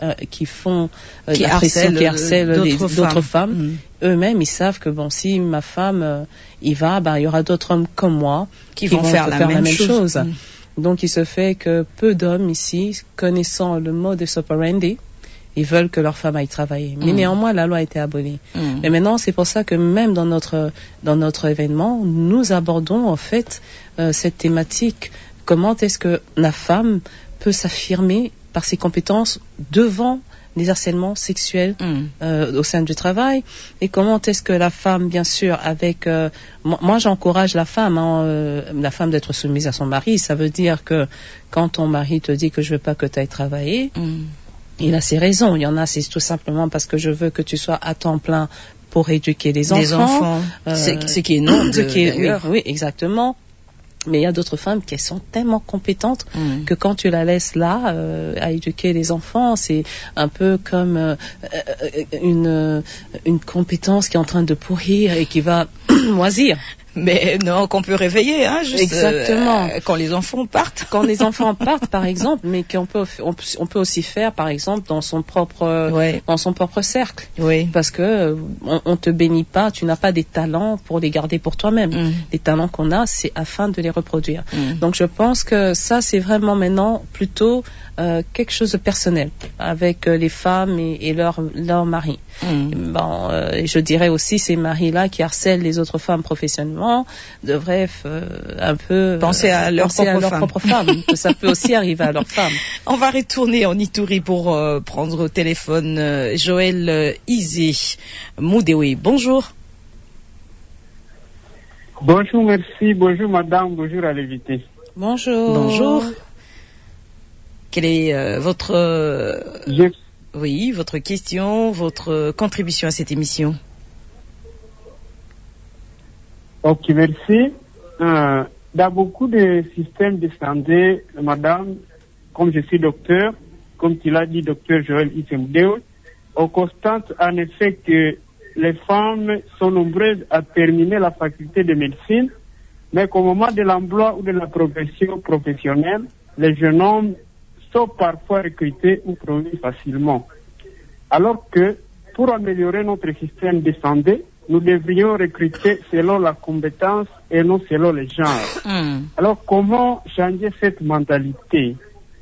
harcèlent d'autres femmes. Eux-mêmes ils savent que bon, si ma femme y va, il y aura d'autres hommes comme moi qui vont faire la même chose. Donc, il se fait que peu d'hommes ici, connaissant le modus operandi, ils veulent que leur femme aille travailler. Mais néanmoins, la loi a été abolie. Mais maintenant, c'est pour ça que même dans notre événement, nous abordons en fait cette thématique. Comment est-ce que la femme peut s'affirmer par ses compétences devant les harcèlements sexuels au sein du travail, et comment est-ce que la femme, bien sûr, avec moi j'encourage la femme d'être soumise à son mari. Ça veut dire que quand ton mari te dit que je veux pas que tu ailles travailler, il a ses raisons. Il y en a, c'est tout simplement parce que je veux que tu sois à temps plein pour éduquer les enfants. Ce qui est non. Oui, exactement. Mais il y a d'autres femmes qui sont tellement compétentes que quand tu la laisses là à éduquer les enfants, c'est un peu comme une compétence qui est en train de pourrir et qui va moisir. Mais non, qu'on peut réveiller, juste exactement. Quand les enfants partent. Quand les enfants partent, par exemple, mais qu'on peut on peut aussi faire, par exemple, dans son propre cercle. Oui. Parce que on te bénit pas, tu n'as pas des talents pour les garder pour toi-même. Les talents qu'on a, c'est afin de les reproduire. Donc je pense que ça, c'est vraiment maintenant plutôt quelque chose de personnel avec les femmes et leur mari. Je dirais aussi ces maris-là qui harcèlent les autres femmes professionnellement devraient un peu penser à leur propre femme. Ça peut aussi arriver à leur femme. On va retourner en Ituri pour prendre au téléphone Joël Izé Moudewi. Bonjour. Bonjour, merci. Bonjour madame, bonjour à l'invité. Bonjour. Quelle est votre question, votre contribution à cette émission? Ok, merci. dans beaucoup de systèmes de santé, madame, comme je suis docteur, comme tu l'as dit, docteur Joël Isemdeo, on constate en effet que les femmes sont nombreuses à terminer la faculté de médecine, mais qu'au moment de l'emploi ou de la progression professionnelle, les jeunes hommes sont parfois recrutés ou promus facilement. Alors que, pour améliorer notre système de santé, nous devrions recruter selon la compétence et non selon les genres. Alors, comment changer cette mentalité?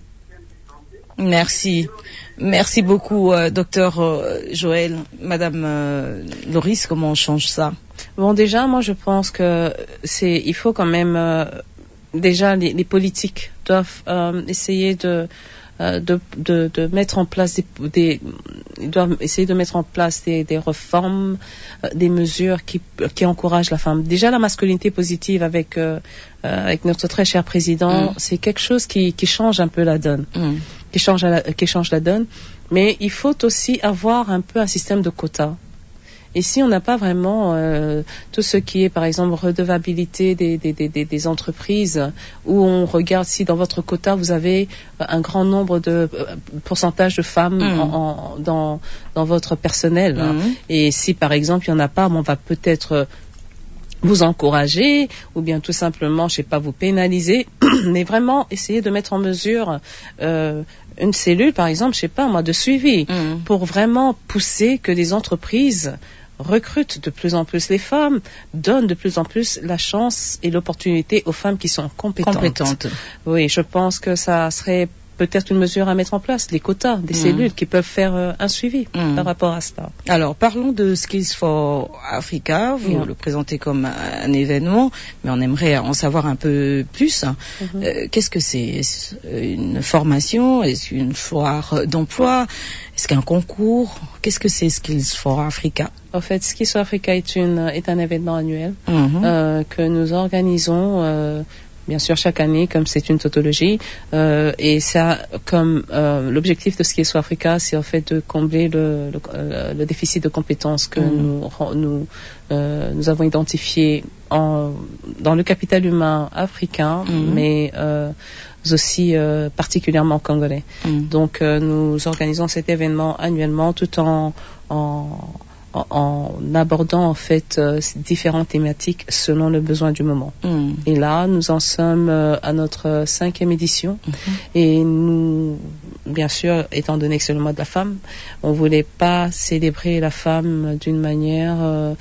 Merci. Merci beaucoup, docteur Joël. Madame Loris, comment on change ça? Bon, déjà, moi, je pense que il faut quand même, déjà, les politiques doivent essayer de mettre en place ils doivent essayer de mettre en place des réformes, des mesures qui encouragent la femme. Déjà, la masculinité positive avec notre très cher président, c'est quelque chose qui change un peu la donne, qui change la donne. Mais il faut aussi avoir un peu un système de quotas. Et si on n'a pas vraiment tout ce qui est, par exemple, redevabilité des entreprises, où on regarde si dans votre quota vous avez un grand nombre de pourcentage de femmes dans votre personnel, et si par exemple il n'y en a pas, on va peut-être vous encourager, ou bien tout simplement, je sais pas, vous pénaliser, mais vraiment essayer de mettre en mesure une cellule, par exemple, je sais pas moi, de suivi, pour vraiment pousser que les entreprises recrutent de plus en plus les femmes, donnent de plus en plus la chance et l'opportunité aux femmes qui sont compétentes. Oui, je pense que ça serait peut-être une mesure à mettre en place, les quotas des cellules qui peuvent faire un suivi par rapport à cela. Alors, parlons de Skills for Africa. Vous le présentez comme un événement, mais on aimerait en savoir un peu plus. Qu'est-ce que c'est? Une formation? Est-ce une foire d'emploi? Est-ce qu'un concours? Qu'est-ce que c'est Skills for Africa? En fait, Skills for Africa est un événement annuel que nous organisons bien sûr chaque année, comme c'est une tautologie, et ça, comme l'objectif de Skills for Africa, c'est en fait de combler le déficit de compétences que nous avons identifié dans le capital humain africain, mais aussi particulièrement congolais. Donc nous organisons cet événement annuellement, tout en abordant en fait différentes thématiques selon le besoin du moment. Et là, nous en sommes à notre 5e édition. Et nous, bien sûr, étant donné que c'est le mois de la femme, on voulait pas célébrer la femme d'une manière...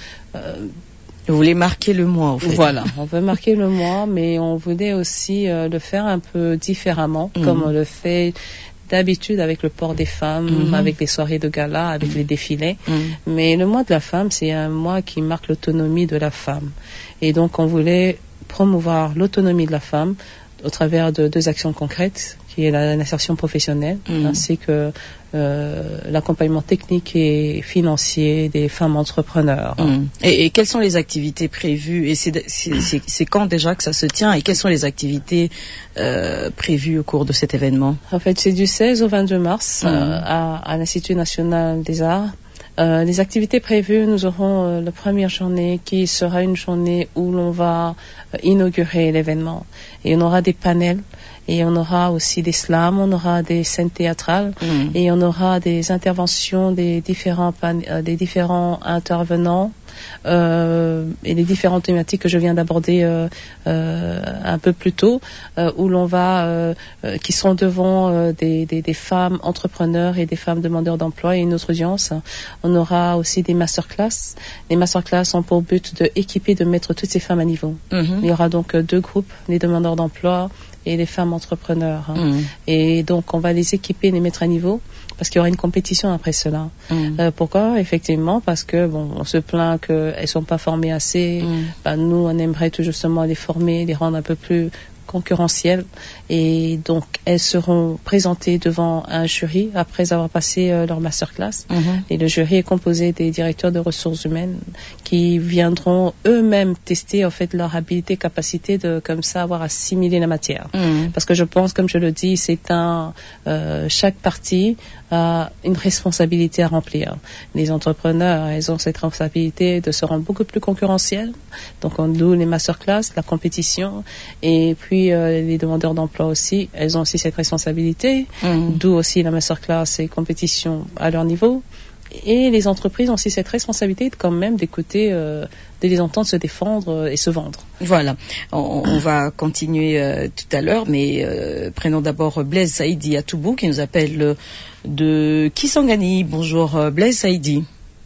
Vous voulez marquer le mois, en fait. Voilà, on veut marquer le mois, mais on voulait aussi le faire un peu différemment, comme on le fait d'habitude avec le port des femmes, avec les soirées de gala, avec les défilés. Mais le mois de la femme, c'est un mois qui marque l'autonomie de la femme. Et donc, on voulait promouvoir l'autonomie de la femme au travers de 2 actions concrètes, qui est l'insertion professionnelle, ainsi que l'accompagnement technique et financier des femmes entrepreneurs. Et quelles sont les activités prévues? Et c'est quand déjà que ça se tient? Et quelles sont les activités prévues au cours de cet événement? En fait, c'est du 16 au 22 mars à l'Institut national des arts. Les activités prévues, nous aurons la première journée qui sera une journée où l'on va inaugurer l'événement. Et on aura des panels, et on aura aussi des slams, on aura des scènes théâtrales, et on aura des interventions des différents intervenants, et les différentes thématiques que je viens d'aborder un peu plus tôt, où l'on va qui seront devant des femmes entrepreneurs et des femmes demandeurs d'emploi et une autre audience. On aura aussi des masterclass. Les masterclass ont pour but de mettre toutes ces femmes à niveau. Il y aura donc 2 groupes, les demandeurs d'emploi et les femmes entrepreneurs. Et donc on va les équiper, les mettre à niveau, parce qu'il y aura une compétition après cela. Pourquoi? Effectivement, parce que on se plaint qu'elles sont pas formées assez. Nous, on aimerait tout justement les former, les rendre un peu plus concurrentielles, et donc elles seront présentées devant un jury après avoir passé leur masterclass. Et le jury est composé des directeurs de ressources humaines qui viendront eux-mêmes tester en fait leur habilité, capacité de comme ça avoir assimilé la matière. Parce que je pense, comme je le dis, c'est chaque partie a une responsabilité à remplir. Les entrepreneurs, ils ont cette responsabilité de se rendre beaucoup plus concurrentiels. Donc, d'où les masterclass, la compétition. Et puis, les demandeurs d'emploi aussi, elles ont aussi cette responsabilité. D'où aussi la masterclass et compétition à leur niveau. Et les entreprises ont aussi cette responsabilité quand même d'écouter, de les entendre se défendre et se vendre. Voilà, on va continuer tout à l'heure, mais prenons d'abord Blaise Saïdi à Toubou qui nous appelle de Kisangani. Bonjour Blaise Saïdi.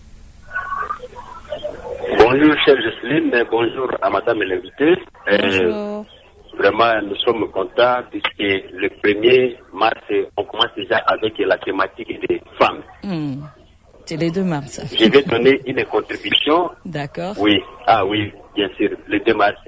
Bonjour chère Jocelyne, bonjour à madame l'invitée. Bonjour. Vraiment, nous sommes contents puisque le 1er mars, on commence déjà avec la thématique des femmes. C'est les 2 mars. Je vais donner une contribution. D'accord. Oui, oui, bien sûr, le 2 mars.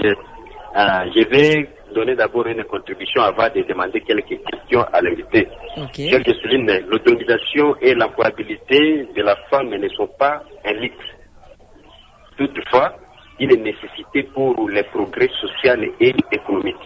Je vais donner d'abord une contribution avant de demander quelques questions à l'invité. Okay. Chère Jocelyne, l'autonomisation et l'employabilité de la femme ne sont pas un luxe. Toutefois, il est nécessité pour les progrès sociaux et économiques.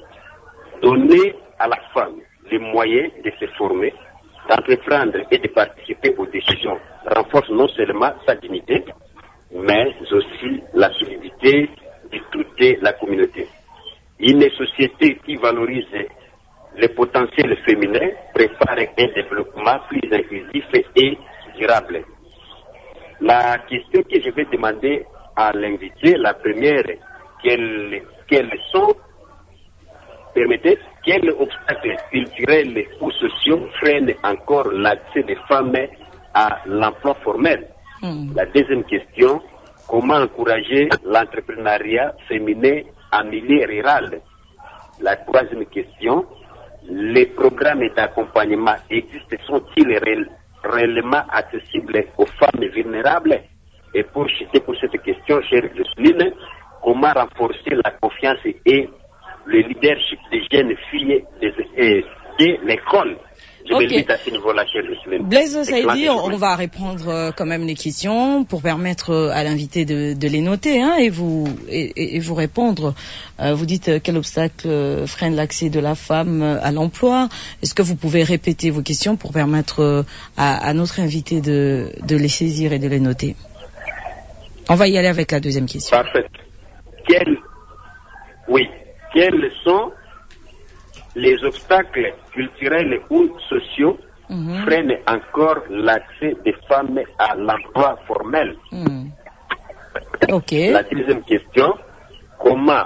Donner à la femme les moyens de se former, d'entreprendre et de participer aux décisions renforce non seulement sa dignité, mais aussi la solidité de toute la communauté. Une société qui valorise le potentiel féminin prépare un développement plus inclusif et durable. La question que je vais demander à l'invité, la première, quels sont, permettez, quels obstacles culturels ou sociaux freinent encore l'accès des femmes à l'emploi formel? La deuxième question, comment encourager l'entrepreneuriat féminin en milieu rural? La troisième question, les programmes d'accompagnement existent, sont-ils réellement accessibles aux femmes vulnérables? Et pour cette question, chère Jocelyne, comment renforcer la confiance et le leadership des jeunes filles de l'école? Je me limite à ce niveau-là, chère Jocelyne. Blaise Saïdi, on va répondre quand même les questions pour permettre à l'invité de les noter et vous répondre. Vous dites quel obstacle freine l'accès de la femme à l'emploi. Est-ce que vous pouvez répéter vos questions pour permettre à notre invité de les saisir et de les noter? On va y aller avec la deuxième question. Parfait. Quels sont les obstacles culturels ou sociaux freinent encore l'accès des femmes à l'emploi formel? La deuxième question, comment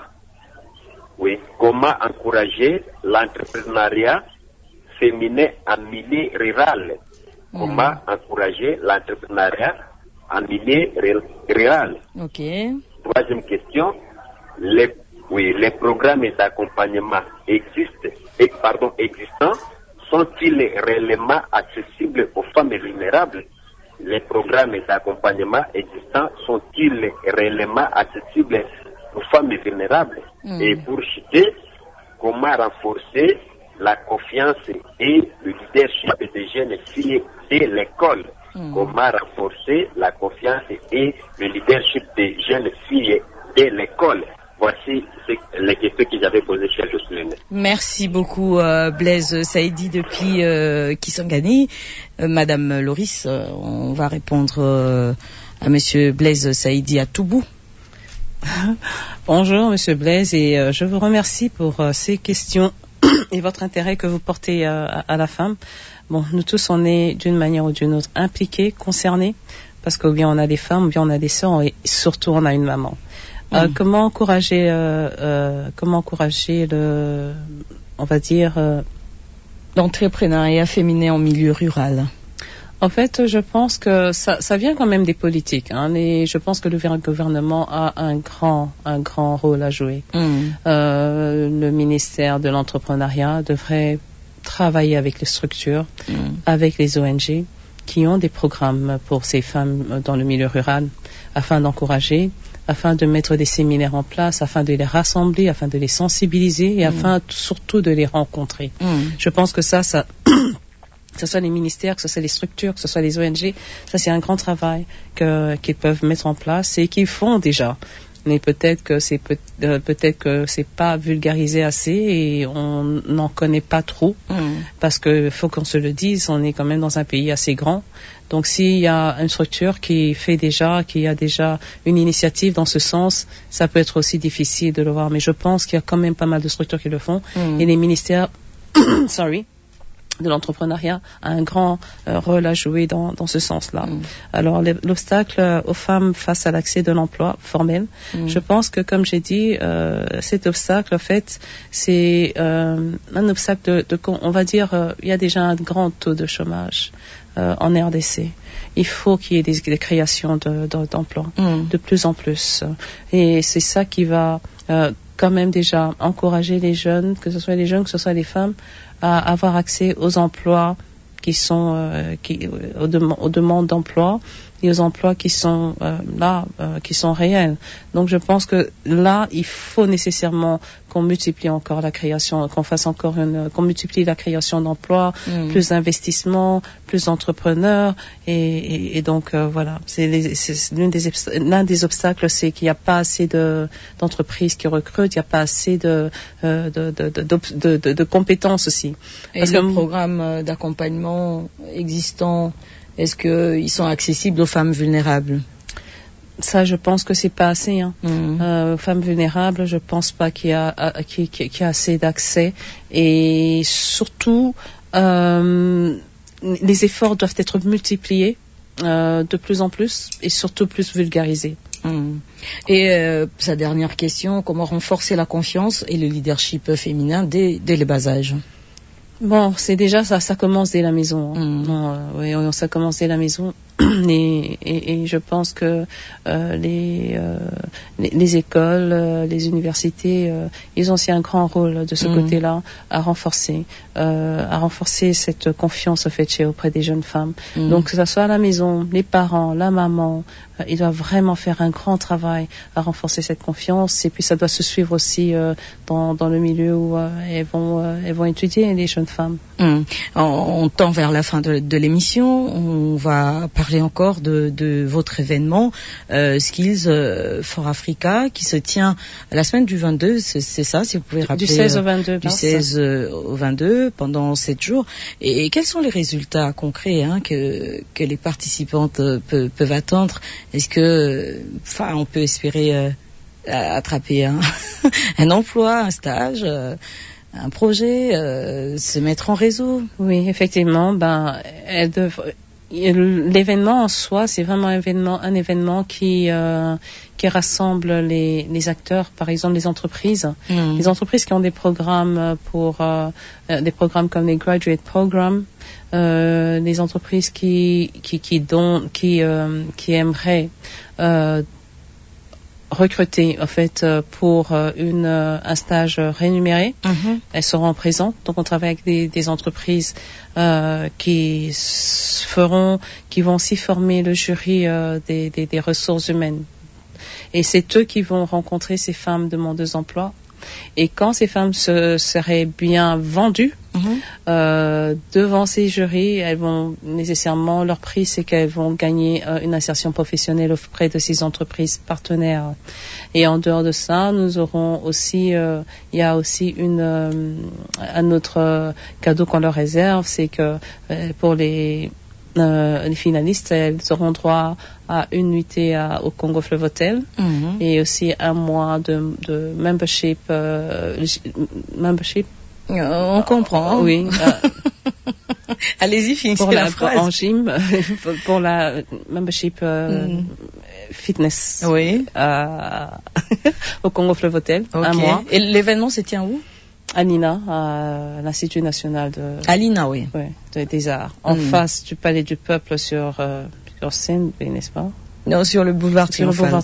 encourager l'entrepreneuriat féminin en milieu rural? Comment encourager l'entrepreneuriat en milieu rural? Troisième question, les programmes d'accompagnement existants sont-ils réellement accessibles aux femmes vulnérables? Les programmes d'accompagnement existants sont-ils réellement accessibles aux femmes vulnérables? Et pour citer, comment renforcer la confiance et le leadership des jeunes filles de l'école? Comment renforcer la confiance et le leadership des jeunes filles de l'école? Voici les questions que j'avais posées chez Jocelyne. Merci beaucoup Blaise Saïdi depuis Kisangani. Madame Loris, on va répondre à Monsieur Blaise Saïdi à Toubou. Bonjour Monsieur Blaise et je vous remercie pour ces questions et votre intérêt que vous portez à la femme. Bon, nous tous on est d'une manière ou d'une autre impliqués, concernés, parce que bien on a des femmes, ou bien on a des sœurs et surtout on a une maman. Comment encourager l'entrepreneuriat féminin en milieu rural? En fait, je pense que ça vient quand même des politiques, et je pense que le gouvernement a un grand rôle à jouer. Le ministère de l'entrepreneuriat devrait travailler avec les structures, avec les ONG qui ont des programmes pour ces femmes dans le milieu rural afin d'encourager, afin de mettre des séminaires en place, afin de les rassembler, afin de les sensibiliser et afin surtout de les rencontrer. Je pense que ça que ce soit les ministères, que ce soit les structures, que ce soit les ONG, ça c'est un grand travail qu'ils peuvent mettre en place et qu'ils font déjà. Mais peut-être que c'est pas vulgarisé assez et on n'en connaît pas trop. Parce que faut qu'on se le dise, on est quand même dans un pays assez grand. Donc s'il y a une structure qui a déjà une initiative dans ce sens, ça peut être aussi difficile de le voir. Mais je pense qu'il y a quand même pas mal de structures qui le font. Et les ministères de l'entrepreneuriat a un grand rôle à jouer dans ce sens-là. Alors l'obstacle aux femmes face à l'accès de l'emploi formel, je pense que comme j'ai dit, cet obstacle en fait c'est un obstacle on va dire il y a déjà un grand taux de chômage en RDC. Il faut qu'il y ait des créations d'emplois de plus en plus. Et c'est ça qui va quand même déjà encourager les jeunes, que ce soit les femmes, à avoir accès aux emplois qui sont aux demandes d'emploi et aux emplois qui sont qui sont réels. Donc je pense que là il faut nécessairement qu'on multiplie encore la création, qu'on multiplie la création d'emplois, plus d'investissements, plus d'entrepreneurs et donc voilà, l'un des obstacles, c'est qu'il n'y a pas assez d'entreprises qui recrutent, il n'y a pas assez de compétences aussi. Et le programme d'accompagnement existant, est-ce qu'ils sont accessibles aux femmes vulnérables? Ça, je pense que c'est pas assez. Femmes vulnérables, je pense pas qu'il y a assez d'accès. Et surtout, les efforts doivent être multipliés de plus en plus et surtout plus vulgarisés. Et sa dernière question, comment renforcer la confiance et le leadership féminin dès le bas âge? Bon, c'est déjà ça commence dès la maison. Oui, ça commence dès la maison. Et je pense que les écoles, les universités, ils ont aussi un grand rôle de ce côté-là à renforcer cette confiance auprès des jeunes femmes. Donc que ce soit à la maison, les parents, la maman, ils doivent vraiment faire un grand travail à renforcer cette confiance. Et puis ça doit se suivre aussi dans le milieu où elles vont étudier, les jeunes femmes. On tend vers la fin de l'émission. On va parler encore de votre événement Skills for Africa qui se tient la semaine du 22, c'est ça, si vous pouvez rappeler. Du 16 au 22. Du 16 au 22 pendant 7 jours. Et quels sont les résultats concrets que les participantes peuvent attendre? Est-ce que, on peut espérer attraper un emploi, un stage, un projet, se mettre en réseau? Oui, effectivement. L'événement en soi, c'est vraiment un événement qui rassemble les acteurs, par exemple les entreprises, les entreprises qui ont des programmes des programmes comme les graduate programs, les entreprises qui aimeraient recruter en fait pour un stage rémunéré. Elles seront présentes. Donc on travaille avec des entreprises qui vont aussi former le jury des ressources humaines. Et c'est eux qui vont rencontrer ces femmes demandeuses d'emploi. Et quand ces femmes seraient bien vendues devant ces jurys, elles vont nécessairement, leur prix, c'est qu'elles vont gagner une insertion professionnelle auprès de ces entreprises partenaires. Et en dehors de ça, nous aurons aussi, il y a aussi un autre cadeau qu'on leur réserve, c'est que pour les finalistes, elles auront droit à une nuitée au Congo Fleuve Hotel et aussi un mois de membership. On comprend. Oui. Allez-y, finissez la phrase. En gym, pour la membership fitness. Oui. Au Congo Fleuve Hotel, un mois. Et l'événement se tient où? À Nina, à l'Institut national à Nina, oui. Des arts, en face du Palais du Peuple sur Seine, n'est-ce pas? Non, sur le boulevard Triomphal.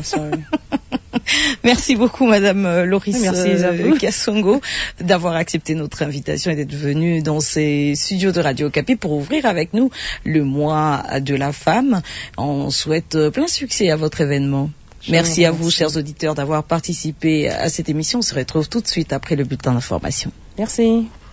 Merci beaucoup, Madame Loris Kassongo, d'avoir accepté notre invitation et d'être venue dans ces studios de Radio Okapi pour ouvrir avec nous le mois de la femme. On souhaite plein succès à votre événement. Merci à vous, chers auditeurs, d'avoir participé à cette émission. On se retrouve tout de suite après le bulletin d'information. Merci.